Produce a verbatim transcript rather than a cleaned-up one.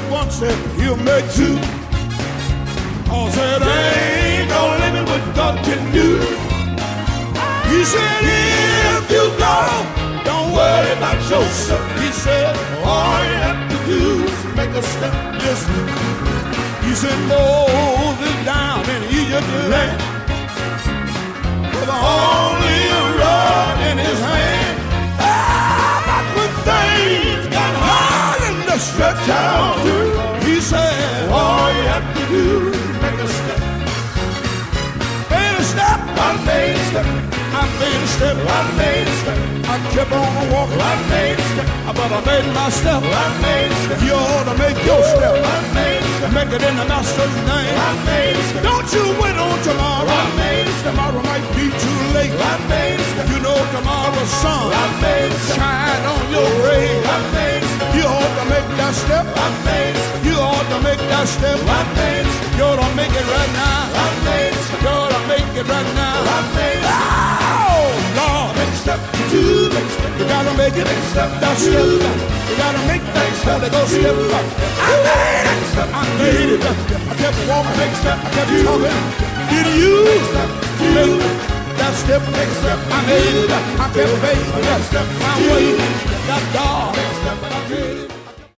one step, he'll make two. Paul said, ain't no limit what God can do. He said, if you go, don't worry about yourself. He said, all you have to do is make a step. Listen. He said, Moses down in Egypt land with only a rod in his hand. Ah, but when things got hard and the stretch out, he said, all you have to do is make a step. Made a step. I made a step. I made a step. I made a step. I kept on walking. I made a step. But I made my step. I made a step. You ought to make your step. I made a step. Make it in the master's name. I made a step. Don't you wait on tomorrow. I made a step. Tomorrow might be too late. I made a step. You know tomorrow's sun. I made a step. Shine on your grave. I made a step. You ought to make that step. I made a step. You ought to make that step. I made a step. You ought to make it right now. I made a step. You ought to make it right now. I made a step. Oh, Lord. Make a step. Two. Make a step. You gotta make it. Make a step. That step. You gotta make that step. They go step. I made it. I made it. I kept walking. Make a step. I kept talking. Did you make that step? Make a step. I made it. I kept waiting. That step. I waited. That dog. Make a step. I made it.